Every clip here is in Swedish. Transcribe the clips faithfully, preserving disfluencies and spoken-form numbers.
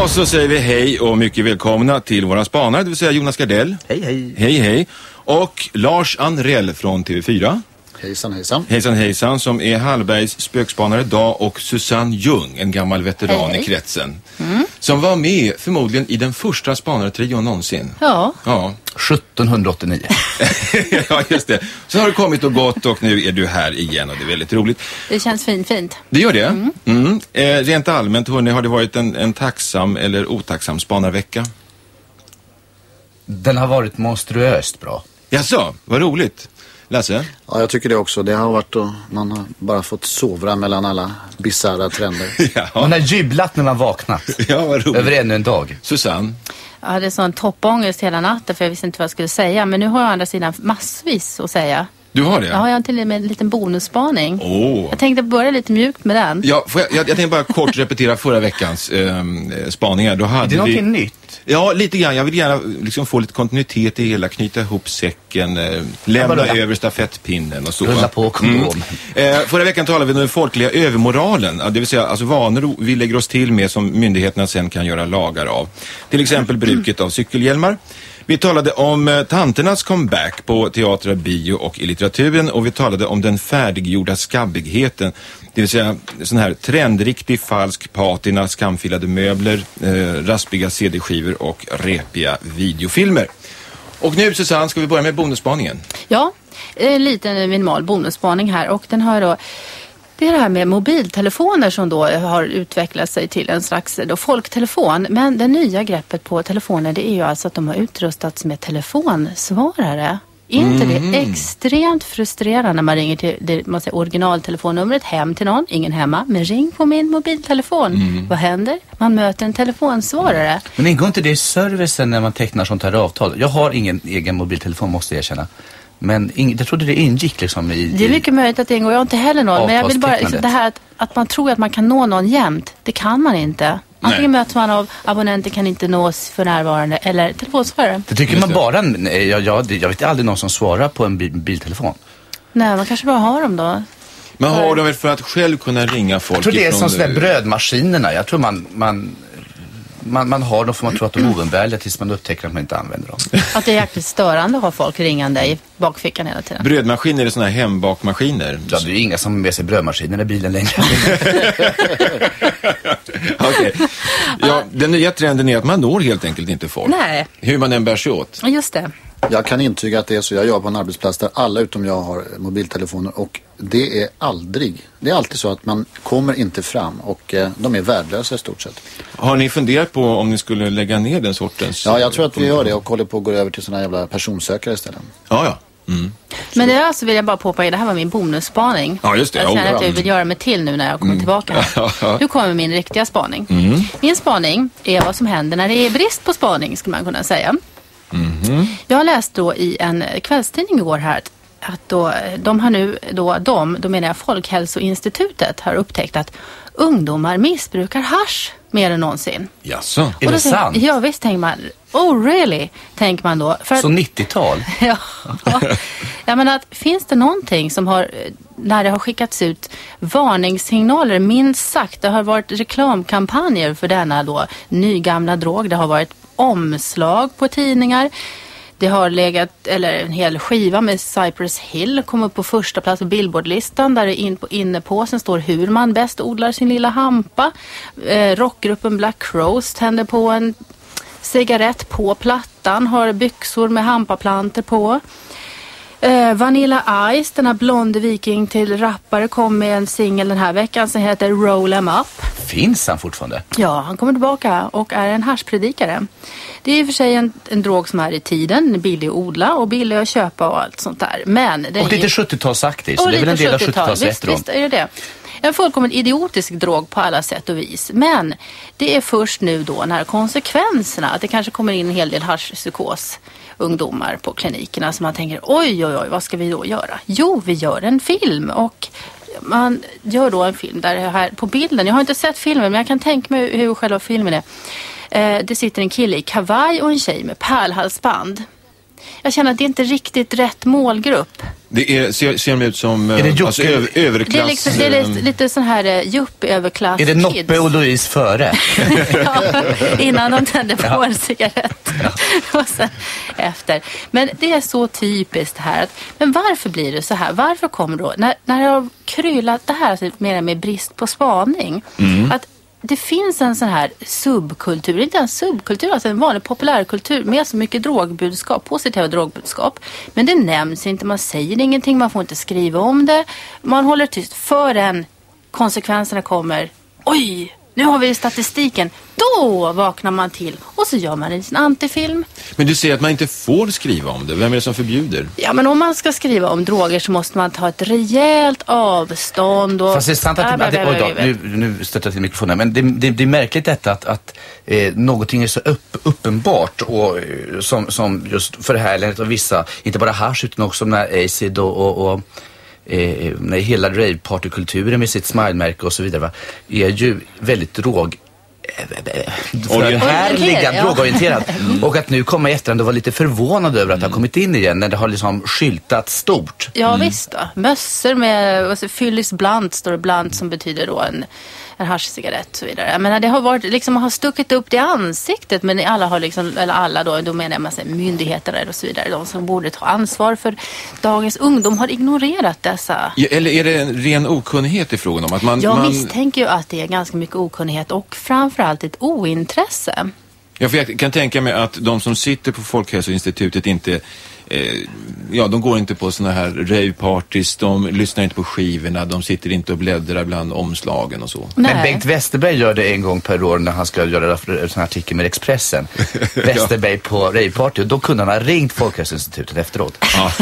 Och så säger vi hej och mycket välkomna till våra spanare, det vill säga Jonas Gardell. Hej, hej. Hej, hej. Och Lars Anrell från T V fyra. Hejsan, hejsan. Hejsan, hejsan, som är Hallbergs spökspanare idag, och Susanne Ljung, en gammal veteran hej. I kretsen. Mm. Som var med förmodligen i den första spanartrion någonsin. Ja. Ja. sjuttonhundraåttionio. Ja, just det. Så har du kommit och gått och nu är du här igen och det är väldigt roligt. Det känns fint, fint. Det gör det? Mm. Mm. Eh, rent allmänt, hörni, har det varit en, en tacksam eller otacksam spanarvecka? Den har varit monstruöst bra. Jaså, vad roligt. Lasse? Ja, jag tycker det också. Det har varit och man har bara fått sovra mellan alla bizarra trender. Ja. Man har jublat när man vaknat. Ja, vad roligt. Över ännu en dag. Susanne? Jag hade sån toppångest hela natten för jag visste inte vad jag skulle säga. Men nu har jag å andra sidan massvis att säga. Du har det? Ja, jag har till och med en liten bonusspaning. Oh. Jag tänkte börja lite mjukt med den. Ja, får jag, jag, jag tänkte bara kort repetera förra veckans eh, spaningar. Då hade är det vi... någonting nytt? Ja, lite grann. Jag vill gärna liksom få lite kontinuitet i hela, knyta ihop säcken, eh, lämna ja, över stafettpinnen och så. Rulla på kondom. Mm. Eh, förra veckan talade vi om den folkliga övermoralen, det vill säga alltså vanor vi lägger oss till med som myndigheterna sen kan göra lagar av. Till exempel bruket av cykelhjälmar. Vi talade om eh, tanternas comeback på teater, bio och i litteraturen, och vi talade om den färdiggjorda skabbigheten, det vill säga sån här trendriktig falsk patina, skamfilade möbler, eh, raspiga C D-skivor och repiga videofilmer. Och nu, Susanne, ska vi börja med bonusspaningen. Ja, en liten minimal bonusspaning här, och den har då det är det här med mobiltelefoner som då har utvecklat sig till en slags då folktelefon. Men det nya greppet på telefoner, det är ju alltså att de har utrustats med telefonsvarare. Är inte Mm. det extremt frustrerande när man ringer till det, man säger, originaltelefonnumret hem till någon, ingen hemma, men ring på min mobiltelefon. Mm. Vad händer? Man möter en telefonsvarare. Men ingår inte det i servicen när man tecknar sånt här avtal? Jag har ingen egen mobiltelefon, måste jag erkänna. Men ing, jag trodde det ingick liksom i... Det är mycket möjligt att det ingår. Jag har inte heller någon. Men jag vill bara, det här att, att man tror att man kan nå någon jämt. Det kan man inte. Antingen möts man av abonnenter kan inte nås för närvarande eller telefonsvarare. Det tycker man bara... Nej, jag, jag, jag vet aldrig någon som svarar på en bil, biltelefon. Nej, man kanske bara har dem då. Man har dem väl för att själv kunna ringa folk. Jag tror det är ifrån... som sådär brödmaskinerna. Jag tror man... man Man, man har dem för man tror att de är oumbärliga tills man upptäcker att man inte använder dem. Att det är jäkligt störande att ha folk ringande i bakfickan hela tiden. Brödmaskiner är såna här hembakmaskiner. Ja, det är ju inga som med sig brödmaskiner i bilen längre. Okej. Ja, den nya trenden är att man når helt enkelt inte folk. Nej. Hur man än bär sig åt. Just det. Jag kan intyga att det är så. Jag jobbar på en arbetsplats där alla utom jag har mobiltelefoner, och det är aldrig, det är alltid så att man kommer inte fram, och eh, de är värdelösa i stort sett. Har ni funderat på om ni skulle lägga ner den sortens? Ja, jag tror att vi gör det och håller på att gå över till såna jävla personsökare istället. Ja, ja. Mm. Men det alltså vill jag bara påpeka, det här var min bonusspaning. Ja, just det. Jag känner Oh, att jag vill göra mig till nu när jag kommer mm. tillbaka här. Ja, ja. Nu kommer min riktiga spaning. Mm. Min spaning är vad som händer när det är brist på spaning, skulle man kunna säga. Mm. Jag har läst då i en kvällstidning igår här att då, de har nu, då, de, då menar jag Folkhälsoinstitutet, har upptäckt att ungdomar missbrukar hasch mer än någonsin. Jaså? Är det då, sant? Ja, visst tänker man, oh really, tänker man då. För Så att, nittiotal? ja, jag menar att finns det någonting som har, när det har skickats ut varningssignaler, minst sagt, det har varit reklamkampanjer för denna då nygamla drog, det har varit omslag på tidningar. Det har legat, eller en hel skiva med Cypress Hill kom upp på första plats på Billboardlistan, där det in på innepåsen står hur man bäst odlar sin lilla hampa. Eh, rockgruppen Black Crowes tänder på en cigarett på plattan, har byxor med hampaplanter på. Eh, Vanilla Ice, den här blonde viking till rappare, kom med en singel den här veckan som heter Roll 'em Up. Finns han fortfarande? Ja, han kommer tillbaka och är en haschpredikare. Det är i och för sig en, en drog som är i tiden, billig att odla och billig att köpa och allt sånt där. Men det och lite är... sjuttiotalsaktig, så det är väl en del av sjuttiotalsretron. Visst, visst är det det. En fullkomligt idiotisk drog på alla sätt och vis. Men det är först nu då när konsekvenserna, att det kanske kommer in en hel del haschpsykos ungdomar på klinikerna som man tänker, oj oj oj, vad ska vi då göra? Jo, vi gör en film, och man gör då en film där här på bilden, jag har inte sett filmen men jag kan tänka mig hur själva filmen är. Eh, det sitter en kille i kavaj och en tjej med pärlhalsband. Jag känner att det inte är riktigt rätt målgrupp. Det är, ser, ser de ut som Är det alltså, över, överklass? Det är, liksom, det är lite, lite sån här uh, yuppie-överklass. Är det Noppe och Louise före? Ja, innan de tände på Ja. en cigarett. Ja. Och sen efter. Men det är så typiskt här. Att, men varför blir det så här? Varför kommer då, när, när jag har kryllat det här alltså, mer med brist på spaning, mm. att det finns en sån här subkultur, inte en subkultur, alltså en vanlig populärkultur med så mycket drogbudskap, positiva drogbudskap. Men det nämns inte, man säger ingenting, man får inte skriva om det. Man håller tyst förrän konsekvenserna kommer. Oj, nu har vi statistiken. Då vaknar man till och så gör man en antifilm. Men du säger att man inte får skriva om det. Vem är det som förbjuder? Ja, men om man ska skriva om droger så måste man ta ett rejält avstånd. Och... Fast det är sant att det, det, oj då, nu, nu stöter jag till mikrofonen. Men det, det, det är märkligt detta att, att eh, någonting är så upp, uppenbart och, som, som just förhärligandet av vissa, inte bara hasch utan också med acid och, och, och eh, när hela ravepartykulturen med sitt smile-märke och så vidare va, är ju väldigt drog förhärligad, ja. drogorienterad. Och att nu komma i efterhand och vara lite förvånad över att mm. det har kommit in igen när det har liksom skyltat stort. Ja mm. visst då. Mössor med alltså, fyllis blant står det blant som betyder då en, en haschcigarett och så vidare. Jag menar, det har varit liksom har stuckit upp det i ansiktet, men alla har liksom, eller alla då, då menar jag massa myndigheter och så vidare, de som borde ta ansvar för dagens ungdom har ignorerat dessa. Ja, eller är det en ren okunnighet i frågan om att man... Jag man... misstänker ju att det är ganska mycket okunnighet och framförallt ett ointresse. Ja, för jag kan tänka mig att de som sitter på Folkhälsoinstitutet inte... Eh, ja, de går inte på såna här ravepartys, de lyssnar inte på skivorna, de sitter inte och bläddrar bland omslagen och så. Nej. Men Bengt Westerberg gör det en gång per år när han ska göra en sån här artikel med Expressen. Westerberg på raveparty, och då kunde han ha ringt Folkhälsoinstitutet efteråt. Ja.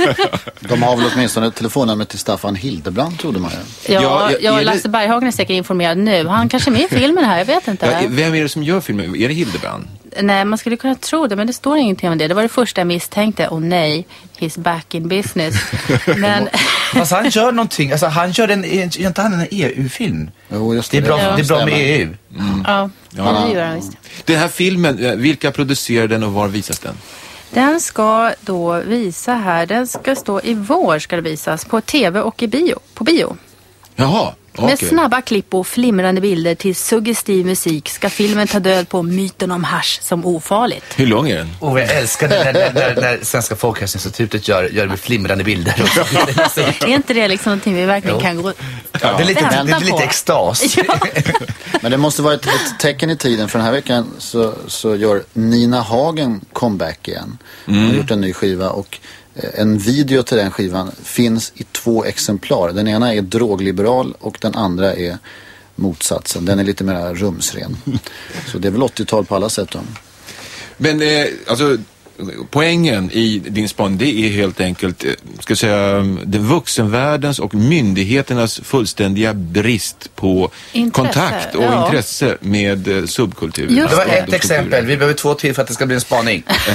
De har väl åtminstone ett telefonnummer till Staffan Hildebrand, trodde man ju. Ja, ja, ja det... Lasse Berghagen är säkert informerad nu. Han kanske är med i filmen här, jag vet inte. Ja, vem är det som gör filmen? Är det Hildebrand? Nej, man skulle kunna tro det, men det står ingenting om det. Det var det första jag misstänkte. Och nej, he's back in business. Men... Fast han gör någonting, alltså han gör en, gör inte han en E U-film? Jo, just det. Det är bra, ja. det är bra med E U. Mm. Ja, ja, det gör han visst. Den här filmen, vilka producerar den och var visas den? Den ska då visa här, den ska stå i vår, ska det visas, på tv och i bio, på bio. Jaha. Okay. Med snabba klipp och flimrande bilder till suggestiv musik ska filmen ta död på myten om hasch som ofarligt. Hur lång är den? Och jag älskar det när, när, när, när Svenska Folkhälsoinstitutet gör, gör med flimrande bilder. Är inte det liksom någonting vi verkligen jo. kan gå ja, det är lite, det är lite extas. Ja. Men det måste vara ett, ett tecken i tiden, för den här veckan så, så gör Nina Hagen comeback igen. Hon har gjort en ny skiva och en video till den skivan finns i två exemplar. Den ena är drogliberal och den andra är motsatsen. Den är lite mer rumsren. Så det är väl åttiotal på alla sätt då. Men eh, alltså poängen i din spaning, det är helt enkelt, ska jag säga, den vuxenvärldens och myndigheternas fullständiga brist på intresse, kontakt och ja. intresse med eh, subkultur. Det var ett exempel. Vi behöver två till för att det ska bli en spaning. Jag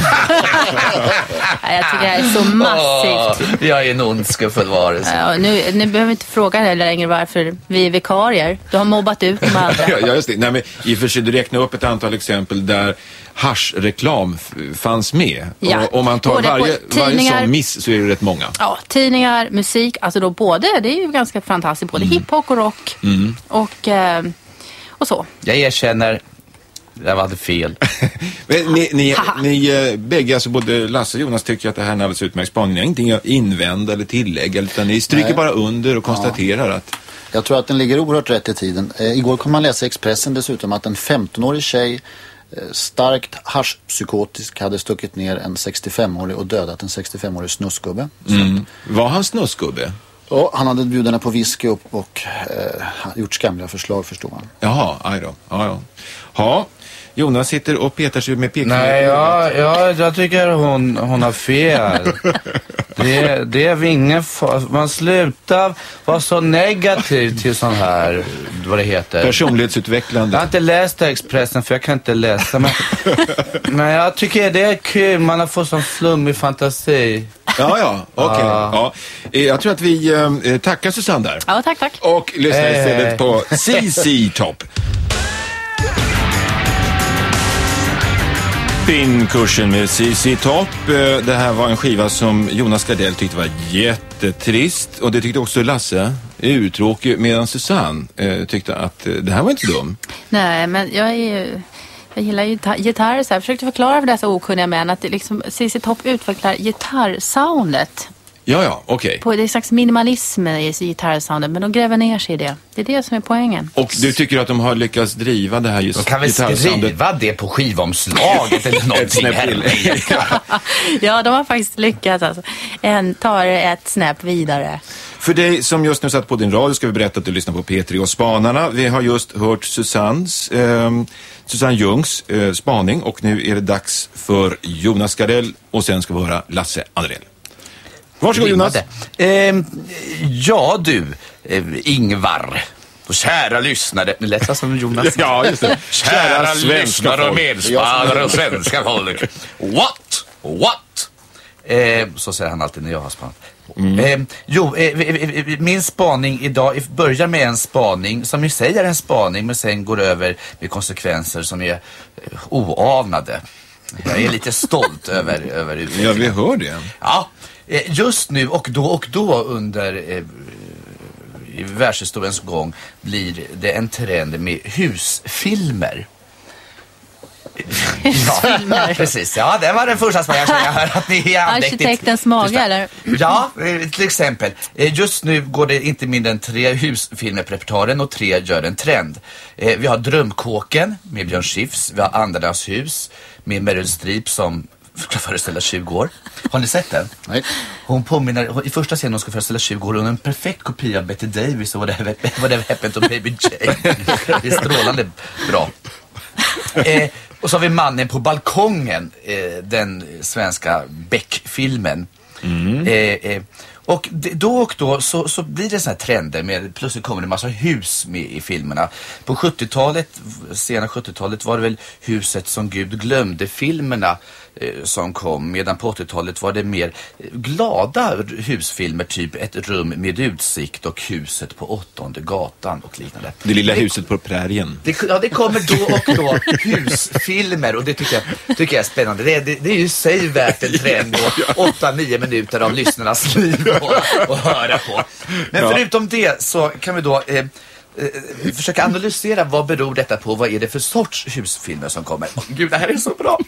tycker det här är så massivt. Oh, jag är en ondskefull varelse. Ja, nu, nu behöver vi inte fråga heller längre varför vi är vikarier. Du har mobbat ut de andra. Ja, just det. Nej, men i och för sig, du räknar upp ett antal exempel där haschreklam f- fanns med. Ja. Och om man tar varje, varje sån miss så är det rätt många. Ja, tidningar, musik, alltså då både, det är ju ganska fantastiskt, både mm. hiphop och rock mm. och, eh, och så. Jag erkänner, jag hade fel. Men ni, ni, ni bägge, alltså både Lasse och Jonas, tycker att det här är en alldeles utmärkt spaning. Ni har ingenting att invända eller tillägga, utan ni stryker Nej. bara under och konstaterar ja. att... Jag tror att den ligger oerhört rätt i tiden. Eh, igår kom man läsa i Expressen dessutom att en femtonårig tjej, starkt haschpsykotisk, hade stuckit ner en sextiofemårig och dödat en sextiofemårig snuskgubbe. Mm. Var han snuskgubbe? Ja, han hade bjudit henne på whisky upp och eh, gjort skamliga förslag, förstår man. Jaha, aj då. Ja, ja. Ja, Jonas sitter och petar sig med pekfingret. Nej, ja, ja, jag tycker hon, hon har fel. Det, det är ingen far. Man slutar vara så negativ till sån här, vad det heter. Personlighetsutvecklande. Jag har inte läst Expressen för jag kan inte läsa. Men, men jag tycker det är kul. Man har fått sån flummig fantasi. Ja, ja, okej. Okay. Ja. Jag tror att vi eh, tackar Susanne där. Ja, tack, tack. Och lyssnar istället eh. på C C Top. Spinkursen med C C Top. Det här var en skiva som Jonas Gardell tyckte var jättetrist. Och det tyckte också Lasse. Uttråkig, medan Susanne eh, tyckte att eh, det här var inte dum. Nej, men jag är ju... Jag gillar gitar- gitarr så här. Jag försökte förklara för dessa okunniga män att det liksom C C Top utvecklar gitarrsoundet. Ja, ja, okej. Okay. På det är slags minimalism i gitarrsoundet, men de gräver ner sig i det. Det är det som är poängen. Och du tycker att de har lyckats driva det här just gitarrsoundet? De kan väl skriva det på skivomslaget eller någonting här. Ja, de har faktiskt lyckats alltså. En tar ett snäpp vidare. För dig som just nu satt på din radio ska vi berätta att du lyssnar på P tre och Spanarna. Vi har just hört Susannes, eh, Susanne Ljungs eh, spaning och nu är det dags för Jonas Gardell och sen ska vi höra Lasse Andrell. Varsågod Jonas. Eh, ja du, eh, Ingvar. Och kära lyssnare. Det lät som Jonas. Ja, just det. Kära, kära lyssnare och medspelare och svenska folk. What? What? Eh, så säger han alltid när jag har spanat. Mm. Eh, jo, eh, min spaning idag börjar med en spaning som i sig är en spaning men sen går över med konsekvenser som är eh, oanade. Jag är lite stolt över, över utvecklingen. Ja, vi hör det. Ja, eh, just nu och då och då under eh, i världshistoriens gång blir det en trend med husfilmer. Ja, precis. Ja, det var den första som jag hör att ni är arkitektens mage, eller? Ja, till exempel. Just nu går det inte mindre än tre husfilmer på repertoaren och tre gör en trend. Vi har Drömkåken med Björn Skifs. Vi har Andernas hus med Meryl Streep som ska föreställa tjugo år. Har ni sett den? Nej. Hon påminner, i första scenen hon ska föreställa tjugo år, hon är en perfekt kopia av Betty Davis och vad det happened to Baby Jane. Det är strålande bra. Eh, och så har vi Mannen på balkongen, eh, den svenska Beck-filmen. Mm. Eh, eh, och det, då och då så, så blir det såna här trender med, plötsligt kommer det en massa hus med i filmerna. På sjuttiotalet, sena sjuttiotalet var det väl Huset som Gud glömde filmerna eh, som kom, medan på åttiotalet var det mer glada husfilmer, typ Ett rum med utsikt och Huset på åttonde gatan och liknande. Det lilla det, huset på prärien. Det, ja, det kommer då och då husfilmer och det tycker jag, tycker jag är spännande. Det, det, det är ju sig värt en trend och åtta nio minuter av lyssnarnas liv att höra på. Men ja. Förutom det så kan vi då eh, eh, försöka analysera vad beror detta på, vad är det för sorts husfilmer som kommer. Oh, Gud, det här är så bra.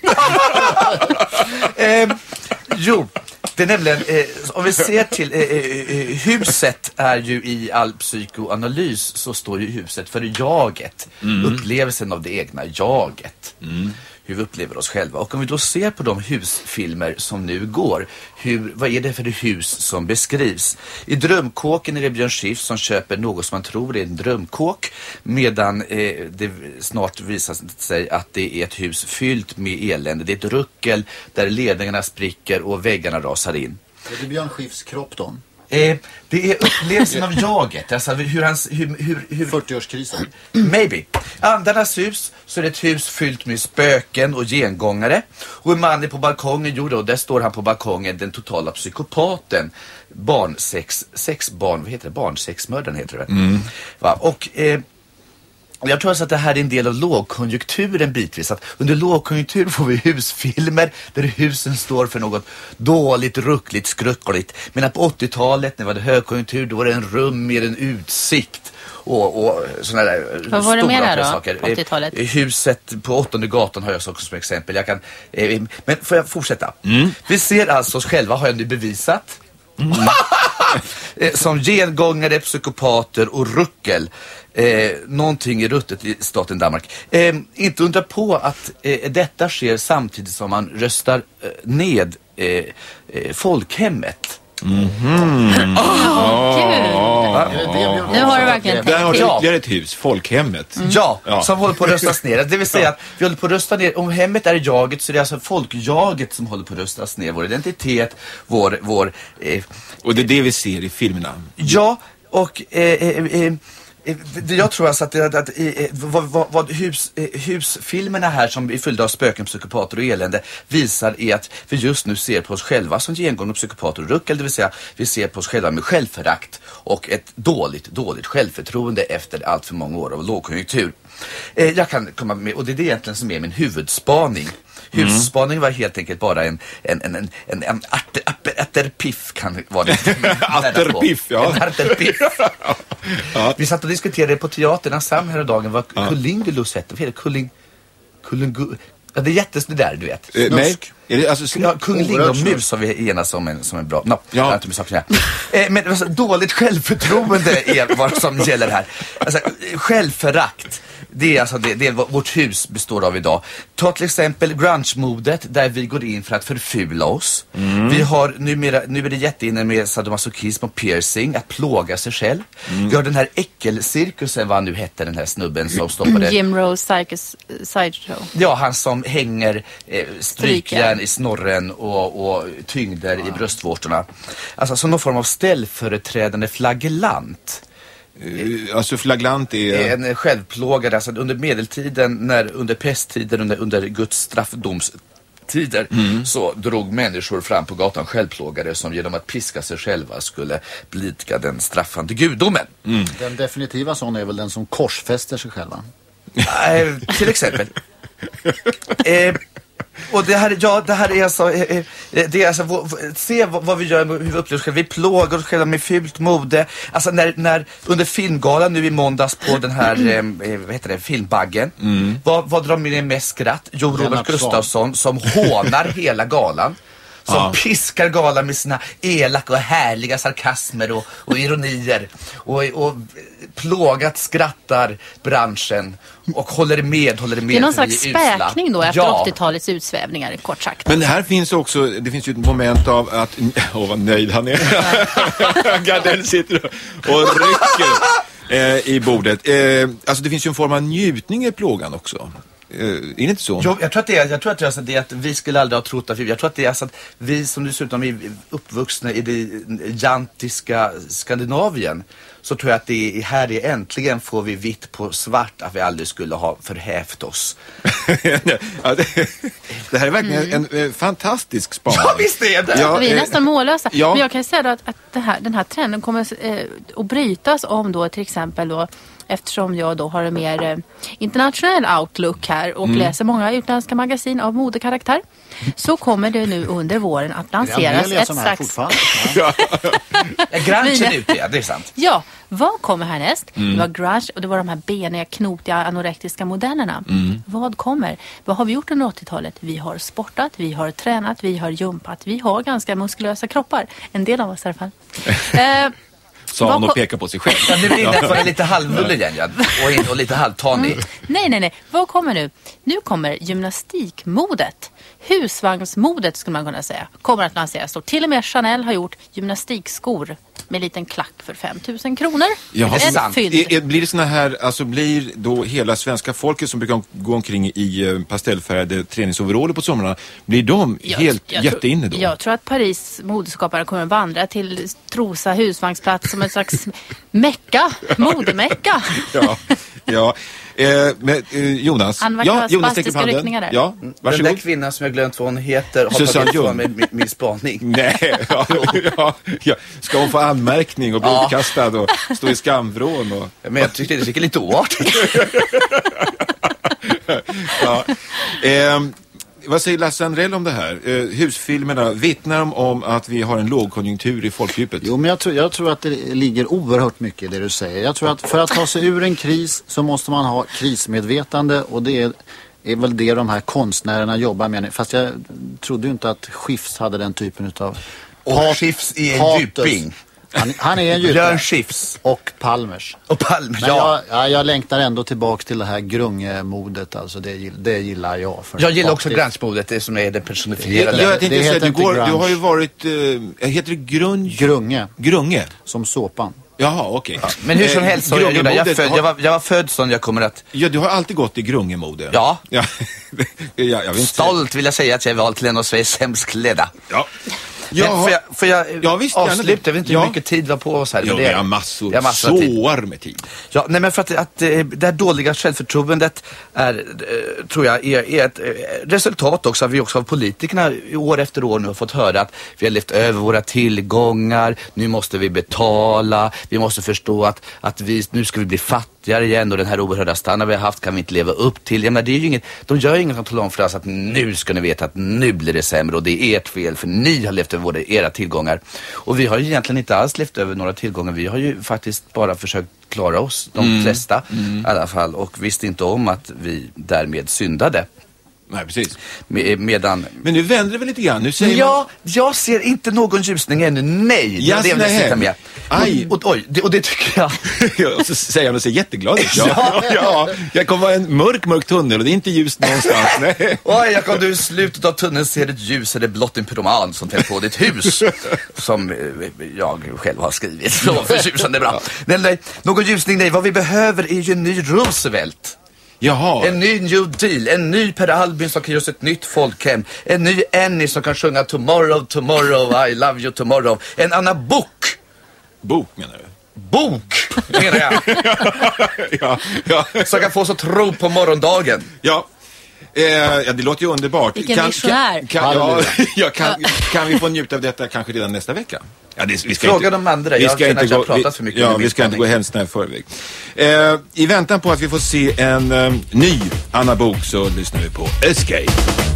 eh, jo, det är nämligen, eh, om vi ser till eh, eh, huset är ju i all psykoanalys så står ju huset för jaget, mm. upplevelsen av det egna jaget. Mm. Hur vi upplever oss själva. Och om vi då ser på de husfilmer som nu går, hur, vad är det för det hus som beskrivs? I Drömkåken är det Björn Skifs som köper något som man tror är en drömkåk, medan eh, det snart visar sig att det är ett hus fyllt med elände. Det är ett ruckel där ledningarna spricker och väggarna rasar in. Är det Björn Skifs kropp då? Eh, det är upplevelsen av jaget, alltså hur hans hur, hur, hur... fyrtioårskrisen. Maybe. Andarnas hus, så är det ett hus fyllt med spöken och gengångare. Och en man är på balkongen, jo då, där står han på balkongen, den totala psykopaten. Barnsex, sex barn, vad heter det? Barnsexmördaren heter det. Mm. Va? Och eh, jag tror alltså att det här är en del av lågkonjunkturen bitvis. Att under lågkonjunktur får vi husfilmer där husen står för något dåligt, ruckligt, skruckligt. Men på åttiotalet när det var högkonjunktur, då var det en rum med en utsikt. Och, och sådana där vad var det stora med då, saker. åttiotalet? Huset på åttonde gatan har jag också som exempel. Jag kan, eh, men får jag fortsätta? Mm. Vi ser alltså oss själva, har jag nu bevisat. Mm. Som gengångare, psykopater och ruckel. Eh, någonting är ruttet i staten Danmark. Eh, inte undra på att eh, detta sker samtidigt som man röstar eh, ned eh, eh, folkhemmet. Mm-hmm. Åh, oh, gud. Oh. Nu har du verkligen tänkt. Där har du ytterligare ett hus, folkhemmet. Mm. Ja, ja, som håller på att röstas ner. Det vill säga att vi håller på att rösta ner. Om hemmet är jaget så är det alltså folkjaget som håller på att röstas ner. Vår identitet, vår... vår eh, och det är det vi ser i filmerna. Ja, och... Eh, eh, eh, jag tror alltså att, att, att vad, vad, vad hus, husfilmerna här som är fyllda av spöken, psykopater och elände visar är att vi just nu ser på oss själva som gengångna psykopater och ruckel, det vill säga vi ser på oss själva med självförakt och ett dåligt, dåligt självförtroende efter allt för många år av lågkonjunktur. Jag kan komma med, och det är det egentligen som är min huvudspaning. Husspaning var helt enkelt bara en en en en en, en atter, atter, atterpiff kan vara det. Atterpiff, ja. En atterpiff. Ja. Vi satt och diskuterade på teatern Sam här dagen vad Ja. Kullingulus heter. Vad heter det? Kulling Kullingu. Ja, det är jättesnö där, du vet. Eh, nej. Är det alltså Ja, Kungling och mus har vi enats som en, som en bra... No, Ja. jag har inte med saker att göra. eh, Men alltså, dåligt självförtroende är vad som gäller här. Alltså, självförakt. Det är alltså det, det är vad vårt hus består av idag. Ta till exempel grunge-modet där vi går in för att förfula oss. Mm. Vi har numera, nu är det jätteinne med sadomasochism och piercing, att plåga sig själv. Mm. Vi har den här äckelcirkusen, vad nu hette den här snubben som stoppade... Jim Rose Circus Sideshow. Ja, han som hänger eh, strykjärn i snorren och, och tyngder wow. i bröstvårtorna. Alltså som någon form av ställföreträdande flagellant. Uh, alltså flaglant är... En självplågare, alltså under medeltiden, när, under pesttiden, under, under Guds straffdomstider mm. så drog människor fram på gatan självplågare som genom att piska sig själva skulle blidka den straffande gudomen. Mm. Den definitiva sån är väl den som korsfäster sig själva? äh, till exempel. eh, Och det här, ja, det här är alltså, eh, det är alltså v- v- se vad, vad vi gör, hur vi upplever oss själva. Vi plågar oss själva med fult mode. Alltså när, när under filmgalan nu i måndags på den här, eh, vad heter det, filmbaggen. Mm. Vad, vad drar med mest skratt? Jo, Robert Gustafsson som hånar hela galan. Som ja. piskar galan med sina elaka och härliga sarkasmer och, och ironier. Och, och plågat skrattar branschen och håller med, håller med. Det är någon slags späkning då efter ja. åttiotalets utsvävningar, kort sagt. Men här finns också, det finns ju ett moment av att, åh vad nöjd han är. Gardell sitter och rycker eh, i bordet. Eh, alltså det finns ju en form av njutning i plågan också. Uh, är det inte så? Jo, jag tror att det är, jag tror att det är, alltså det är att vi skulle aldrig ha trott att vi, jag tror att det är alltså att vi som dessutom är uppvuxna i det jantiska Skandinavien, så tror jag att det är här det äntligen får vi vitt på svart att vi aldrig skulle ha förhävt oss. Ja, det, det här är verkligen mm. en, en fantastisk spaning. Ja, visst är det. Ja, vi är eh, nästan mållösa. Ja. Men jag kan säga då att, att det här, den här trenden kommer eh, att brytas om då till exempel då, eftersom jag då har en mer eh, internationell outlook här och mm. läser många utländska magasin av modekaraktär, så kommer det nu under våren att lanseras ett slags... Ja. Grunge är ute, ja, det är sant. Ja, vad kommer härnäst? Mm. Det var grunge och det var de här beniga, knotiga, anorektiska modellerna. Mm. Vad kommer? Vad har vi gjort under åttiotalet? Vi har sportat, vi har tränat, vi har jumpat. Vi har ganska muskulösa kroppar. En del av oss i alla fall. eh, Sa han och pekar på sig själv. Ja, nu är det inne att vara lite halvnull igen, ja. och, och lite halvtanig. Mm. Nej, nej, nej. Vad kommer nu? Nu kommer gymnastikmodet. Husvagnsmodet skulle man kunna säga. Kommer att lanseras. Och till och med Chanel har gjort gymnastikskor med en liten klack för fem tusen kronor. Ja, det är fynd. Är, blir det såna här, alltså blir då hela svenska folket som brukar gå omkring i pastellfärgade träningsoveraller på somrarna, blir de jag, helt jag jätteinne då? Jag tror att Paris modeskapare kommer att vandra till Trosa husvagnsplats som en slags mecka, modemecka. Ja, ja. Eh, men, eh, Jonas, han var ja, Jonas spastiska ryckningar där. Ja, den där kvinnan som jag glömt vad hon heter har Susanne tagit från min, min spaning. Nej, ja, ja, ja. Ska hon få anmärkning och bli ja. utkastad och stå i skamvrån? Och... Men jag tyckte det är lite oartigt. Ja. Eh, vad säger Lasse Andrell om det här? Eh, husfilmerna vittnar de om att vi har en lågkonjunktur i folkdjupet? Jo, men jag tror, jag tror att det ligger oerhört mycket i det du säger. Jag tror att för att ta sig ur en kris så måste man ha krismedvetande, och det är, är väl det de här konstnärerna jobbar med. Fast jag trodde ju inte att Schiffs hade den typen av... Och Schiffs är en djuping. Han, han är en djuping. Björn Schiffs. Och Palmers. Och Palmers, Men ja. Jag, ja. Jag längtar ändå tillbaka till det här grungemodet. Alltså det, det gillar jag. För jag gillar också grunge-modet, det som är det personifierade. Ja, jag tänkte det säga, du, går, du har ju varit, äh, heter det grunge? Grunge. Grunge? Som såpan. Jaha, okej. Okay. Ja, men hur som helst, så jag, jag, jag, föd, jag, var, jag var född som jag kommer att... Ja, du har alltid gått i grungemode. Ja. Ja. ja jag vill inte... Stolt vill jag säga att jag är vald till en av Sveriges sämst klädda. Ja. Men får jag, får jag ja, visst, avsluta? Jag vet inte ja. hur mycket tid var på oss här. Ja, det är, jag har massor, jag massor såar med tid. Ja, nej, men för att, att det här dåliga självförtroendet är, tror jag, är, är ett resultat också av vi också av politikerna år efter år nu har fått höra att vi har levt över våra tillgångar, nu måste vi betala, vi måste förstå att, att vi, nu ska vi bli fattiga. fattigare igen och den här oerhörda standard vi har haft kan vi inte leva upp till. Jag menar, det är ju inget, de gör ju inget som talar om för oss att nu ska ni veta att nu blir det sämre och det är ert fel för ni har levt över våra, era tillgångar. Och vi har ju egentligen inte alls levt över några tillgångar. Vi har ju faktiskt bara försökt klara oss, de mm. flesta mm. i alla fall, och visste inte om att vi därmed syndade. Nej, precis. Med, medan... Men nu vänder det väl lite grann. Nu säger ja, man... jag ser inte någon ljusning ännu. Nej, yes, det är det jag med. Aj. Och, och, oj, det, och det tycker jag. Och så säger han och ser jätteglad ut. Ja, ja, ja. Jag kommer vara en mörk, mörk tunnel och det är inte ljust någonstans. Nej. Oj, jag kommer du i slutet av tunneln ser ett ljus eller blott en pyroman som tänder på ditt hus. Som jag själv har skrivit. Så förtjusande bra. Nej, nej, någon ljusning, nej. Vad vi behöver är ju en ny Roosevelt. Jaha. En ny New Deal, en ny Per Albin som kan göra ett nytt folkhem, en ny Annie som kan sjunga Tomorrow, Tomorrow, I love you tomorrow, en annan bok. Bok menar du? Bok menar jag. ja, ja. Som kan få oss att tro på morgondagen. Ja. Eh, ja, det låter ju underbart. Vilken kan, missionär. Kan, kan, ja, ja, kan, kan vi få njuta av detta kanske redan nästa vecka? Ja, det, vi ska Fråga inte, de andra, vi jag ska känner inte att jag gå, har pratat för mycket. Ja, vi ska inte gå hälsna i förväg. Eh, I väntan på att vi får se en eh, ny Anna Bok så lyssnar vi på Escape.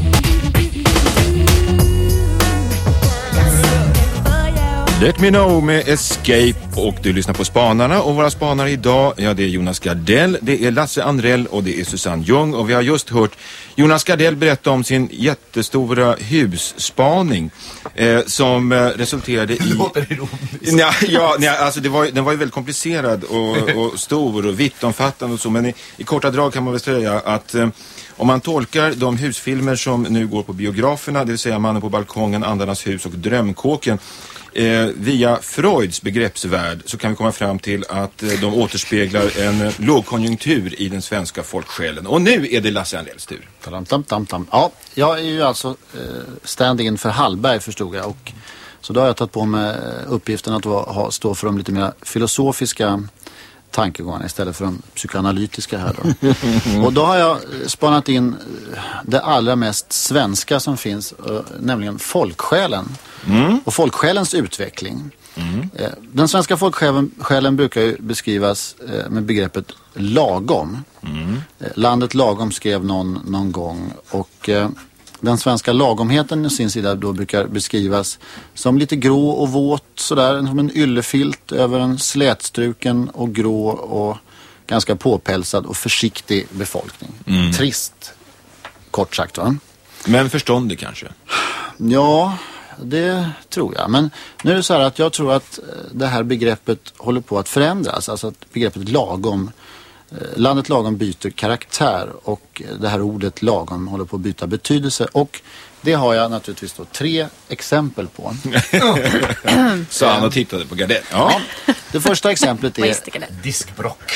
Let Me Know med Escape och du lyssnar på Spanarna och våra spanare idag, ja det är Jonas Gardell, det är Lasse Andrell och det är Susanne Ljung och vi har just hört Jonas Gardell berätta om sin jättestora husspaning eh, som eh, resulterade i... Det låter ironiskt. Ja, ja nej, alltså det var, den var ju väldigt komplicerad och, och stor och vittomfattande och så, men i, i korta drag kan man väl säga att eh, om man tolkar de husfilmer som nu går på biograferna, det vill säga Mannen på balkongen, Andarnas hus och Drömkåken, Eh, via Freuds begreppsvärld så kan vi komma fram till att eh, de återspeglar en eh, lågkonjunktur i den svenska folksjälen. Och nu är det Lasse Andells tur. Tam, tam, tam, tam. Ja, jag är ju alltså eh, stand-in för Hallberg förstod jag. Och, så då har jag tagit på mig uppgiften att ha, stå för de lite mer filosofiska tankegångarna istället för de psykoanalytiska här då. Och då har jag spanat in det allra mest svenska som finns, uh, nämligen folksjälen. Mm. Och folksjälens utveckling. Mm. Uh, den svenska folksjälen själen brukar ju beskrivas uh, med begreppet lagom. Mm. Uh, landet lagom skrev någon, någon gång och... Uh, Den svenska lagomheten i sin sida då brukar beskrivas som lite grå och våt sådär, som en yllefilt över en slätstruken och grå och ganska påpälsad och försiktig befolkning. Mm. Trist, kort sagt va? Men förståndig kanske? Ja, det tror jag. Men nu är det så här att jag tror att det här begreppet håller på att förändras. Alltså att begreppet lagom, landet lagom byter karaktär och det här ordet lagom håller på att byta betydelse. Och det har jag naturligtvis då tre exempel på. Så han och tittade på Gardell. Ja. Det första exemplet är diskbrock.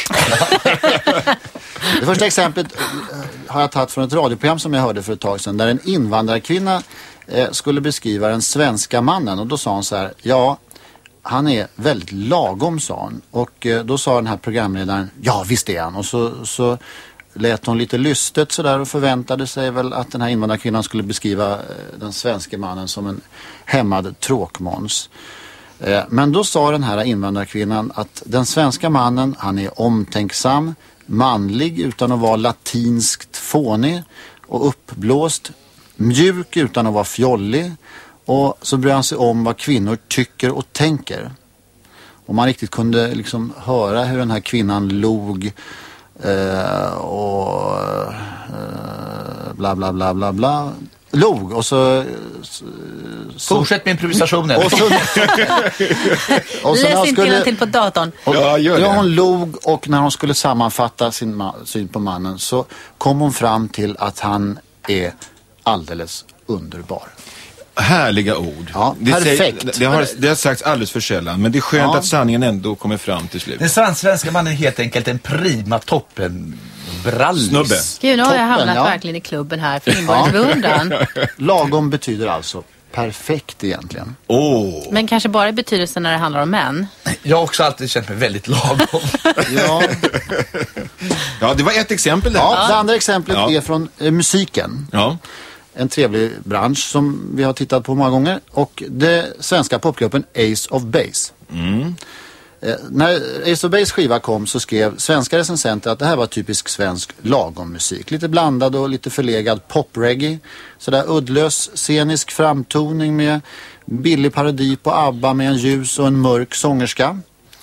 Det första exemplet har jag tagit från ett radioprogram som jag hörde för ett tag sedan, där en invandrarkvinna eh, skulle beskriva den svenska mannen, och då sa hon så här: ja, han är väldigt lagom, sa hon. Och eh, då sa den här programledaren: ja, visst är han. Och så, så lät hon lite lystet sådär och förväntade sig väl att den här invandrarkvinnan skulle beskriva eh, den svenska mannen som en hämmad tråkmåns. Eh, men då sa den här invandrarkvinnan att den svenska mannen, han är omtänksam, manlig utan att vara latinskt fånig och uppblåst, mjuk utan att vara fjollig, och så bryr han sig om vad kvinnor tycker och tänker. Och man riktigt kunde liksom höra hur den här kvinnan log eh, och eh, bla bla bla bla bla log och så, så fortsätt med improvisationen. Och så, och så läs inte skulle, till på datorn. Och, ja, gör det. Ja, hon log, och när hon skulle sammanfatta sin ma- syn på mannen så kom hon fram till att han är alldeles underbar. Härliga ord. Ja, det perfekt. Säger, det, har, det har sagts alldeles för sällan, men det är skönt ja. att sanningen ändå kommer fram till slut. Den svenska mannen är helt enkelt en prima toppen brallis. Snubbe. Gud, nu har jag Toppen, hamnat ja. verkligen i klubben här för inbördes beundran. Lagom betyder alltså perfekt egentligen. Oh. Men kanske bara i betydelsen när det handlar om män. Jag har också alltid känt mig väldigt lagom. ja. ja, det var ett exempel där. Ja, det andra exemplet ja. är från eh, musiken. Ja. En trevlig bransch som vi har tittat på många gånger. Och det svenska popgruppen Ace of Base. Mm. Eh, när Ace of Base skiva kom så skrev svenska recensenter att det här var typisk svensk lagommusik. Lite blandad och lite förlegad pop-reggae. Sådär uddlös scenisk framtoning med billig parodi på ABBA med en ljus och en mörk sångerska.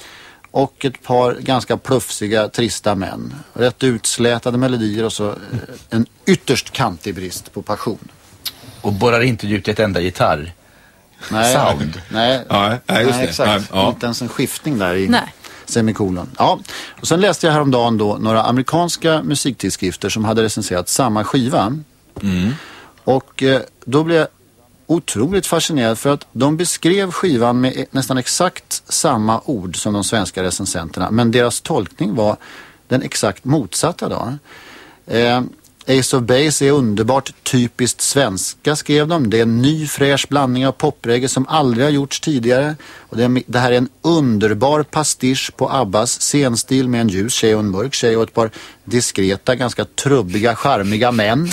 Och ett par ganska plufsiga, trista män. Rätt utslätade melodier och så eh, en ytterst kantig brist på passion. Och borrar inte ut ett enda gitarr. Nej, sound. Nej, ja, ja, just nej det. exakt. Ja. Inte ens en skiftning där i Nej. semikolon. Ja, och sen läste jag häromdagen då några amerikanska musiktidskrifter som hade recenserat samma skiva. Mm. Och eh, då blev jag otroligt fascinerad för att de beskrev skivan med nästan exakt samma ord som de svenska recensenterna. Men deras tolkning var den exakt motsatta då. Eh, Ace of Base är underbart typiskt svenska, skrev de. Det är en ny fräsch blandning av popreggae som aldrig har gjorts tidigare. Och det, är, det här är en underbar pastisch på Abbas scenstil med en ljus tjej och en mörk tjej och ett par diskreta, ganska trubbiga, charmiga män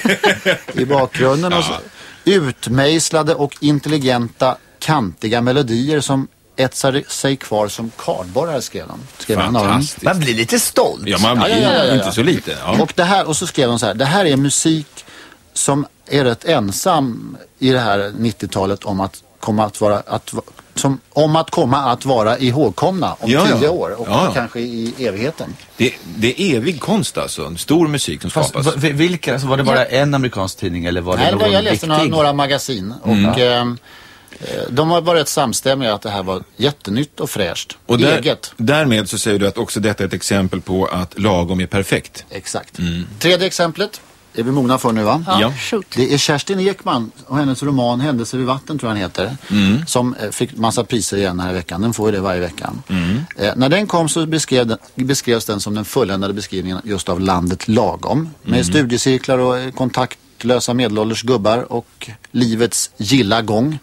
i bakgrunden. Och så, utmejslade och intelligenta, kantiga melodier som etsar sig kvar som kardborrar, skrev de. Skrev Fantastiskt. Man blir lite stolt. Ja, man blir Ja, ja, ja, ja. inte så lite. Ja. Och, det här, och så skrev de så här: det här är musik som är rätt ensam i det här nittiotalet om att komma att vara att, som, om att komma att vara ihågkomna om Ja, ja. tio år och Ja, ja. kanske i evigheten. Det, det är evig konst alltså. En stor musik som Fast, skapas. v- vilka, alltså var det bara en amerikansk tidning eller var det Nej, det någon var, jag läste viktig? några, några magasin och Mm. eh, de var bara rätt samstämmiga att det här var jättenytt och fräscht. Och där, Eget. därmed så säger du att också detta är ett exempel på att lagom är perfekt. Exakt. Tredje exemplet är vi mogna för nu, va? Ja, Ja. shoot. Det är Kerstin Ekman och hennes roman Händelser vid vatten, tror jag den heter. Som eh, fick massa priser igen den här veckan. Den får ju det varje vecka. Eh, när den kom så beskrev den, beskrevs den som den fulländade beskrivningen just av landet lagom. Med studiecirklar och eh, kontaktlösa medelålders gubbar och livets gilla gång.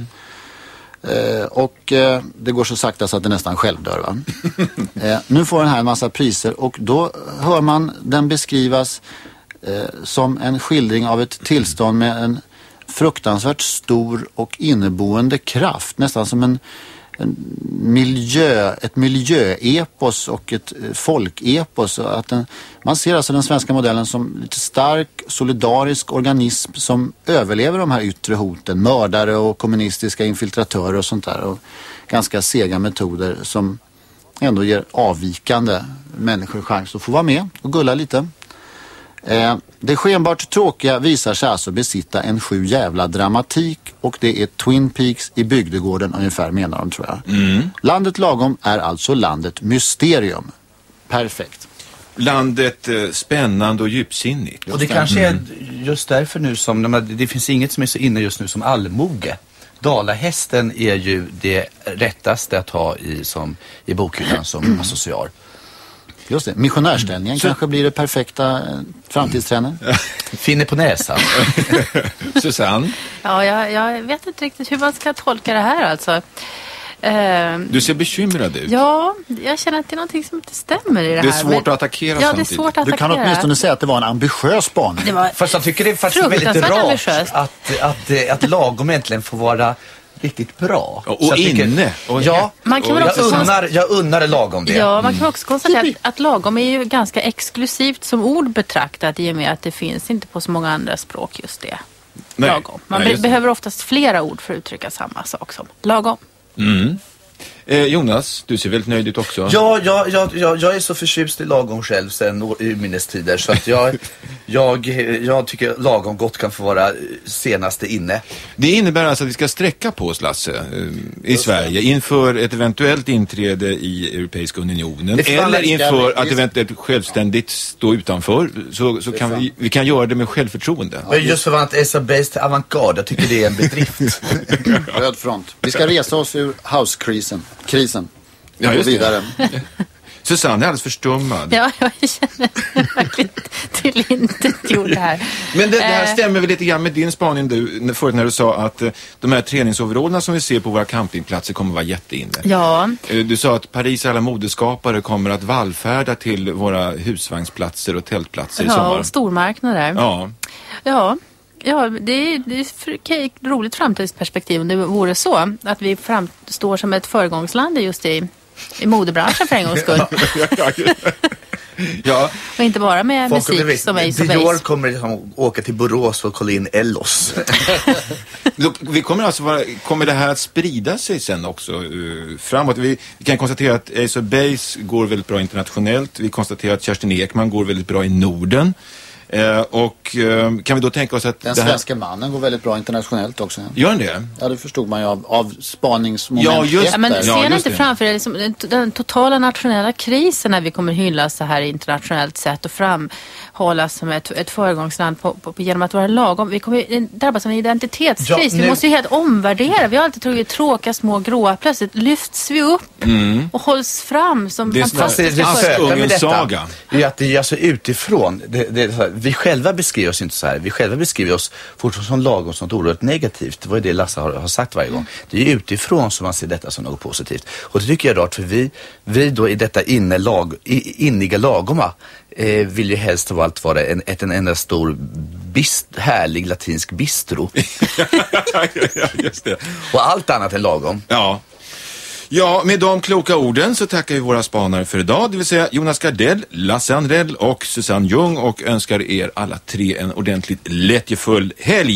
Eh, och eh, det går så sakta så att det nästan självdör, va? eh, nu får den här en massa priser och då hör man den beskrivas eh, som en skildring av ett tillstånd med en fruktansvärt stor och inneboende kraft. Nästan som en, en miljö, ett miljöepos och ett eh, folkepos. Och att den, man ser alltså den svenska modellen som lite stark, solidarisk organism som överlever de här yttre hoten. Mördare och kommunistiska infiltratörer och sånt där. Och ganska sega metoder som ändå ger avvikande människor chans att få vara med och gulla lite. Eh, det skenbart tråkiga visar sig alltså besitta en sju jävla dramatik och det är Twin Peaks i bygdegården ungefär, menar de, tror jag. Mm. Landet lagom är alltså landet mysterium. Perfekt. Landet eh, spännande och djupsinnigt. Och det kanske är just därför nu som de, det finns inget som är så inne just nu som allmoge. Dalahästen är ju det rättaste att ha i, som, i bokhyllan som associar. Just det, missionärställningen Så- kanske blir det perfekta eh, framtidstrenden. Finner på näsan. Susanne, Ja, jag, jag vet inte riktigt hur man ska tolka det här alltså. Ehm, du ser bekymrad ut. ja, jag känner att det är någonting som inte stämmer i det här. Det är svårt men- att attackera Ja, det är samtidigt. svårt att Du attackera. kan åtminstone säga att det var en ambitiös spaning. Det var Fast jag tycker det är faktiskt väldigt fruktansvärt rart ambitiöst. att, att, att, att lagom äntligen får vara riktigt bra. Och- och Så jag tycker- inne. Och- ja, Man kan och väl jag, också unnar, jag unnar lagom det. Ja, man kan också konstatera att, att lagom är ju ganska exklusivt som ord betraktat i och med att det finns inte på så många andra språk just det. Nej. Lagom. Man Nej, be- just det. behöver oftast flera ord för att uttrycka samma sak som lagom. Mm. Eh, Jonas, du ser väldigt nöjd ut också. Ja, jag, jag, jag, jag är så förtjust i lagom själv sedan år- urminnes-tider så att jag, jag, jag tycker lagom gott kan få vara senaste inne. Det innebär alltså att vi ska sträcka på oss, Lasse, eh, i Sverige inför ett eventuellt inträde i Europeiska unionen Det får man eller önska. inför Vi- att eventuellt självständigt stå utanför, så, så kan vi, vi kan göra det med självförtroende. Men just förvandlat S A Base till avantgarde, jag tycker det är en bedrift. Röd front. Vi ska resa oss ur house-krisen. Krisen. Ja, Och just det. vidare. Susanne är alldeles förstummad. Ja, jag känner mig verkligen tillintetgjord här. Men det, det här Eh, stämmer väl lite grann med din spaning du, när- förut när du sa att eh, de här träningsoverallerna som vi ser på våra campingplatser kommer vara jätteinne. Ja, Eh, Du sa att Paris alla modeskapare kommer att vallfärda till våra husvagnsplatser och tältplatser i ja sommar. och stormarknader. Ja, Ja, ja det, är, det är ett okej, roligt framtidsperspektiv om det vore så att vi framstår som ett föregångsland just i i modebranschen för en gångs skull. Ja. Och inte bara med folk musik visst, som Ace of Dior Base. kommer liksom åka till Borås och kolla in Ellos. Vi kommer alltså vara, kommer det här att sprida sig sen också uh, framåt? Vi, vi kan konstatera att Ace of Base går väldigt bra internationellt. Vi konstaterar att Kerstin Ekman går väldigt bra i Norden. Uh, och uh, kan vi då tänka oss att den det här... svenska mannen går väldigt bra internationellt också. Gör den det? Ja, det förstod man ju av, av spaningsmoment. Ja, just, ja, men ja, ser ni inte det. framför er liksom, den, den totala nationella krisen när vi kommer hyllas så här internationellt sett och framhållas som ett, ett föregångsland på, på, på, genom att vara lagom. Vi kommer drabbas av en identitetskris. Ja, vi nu... måste ju helt omvärdera. Vi har alltid tagit tråkiga små gråa. Plötsligt lyfts vi upp mm. och hålls fram som det fantastiska Askungens saga. Det är att det är alltså utifrån. Det, det är så här, vi själva beskriver oss inte så här. Vi själva beskriver oss fortfarande som lagom, som något oerhört negativt. Det var ju det Lasse har, har sagt varje gång. Det är utifrån som man ser detta som något positivt. Och det tycker jag är rart, för vi, vi då i detta inne lag, i, inniga lagoma eh, vill ju helst av allt vara en, ett, en enda stor bist, härlig latinsk bistro. Just det. Och allt annat än lagom. Ja. Ja, med de kloka orden så tackar vi våra spanare för idag, det vill säga Jonas Gardell, Lasse Andrell och Susanne Ljung, och önskar er alla tre en ordentligt lättjefull helg.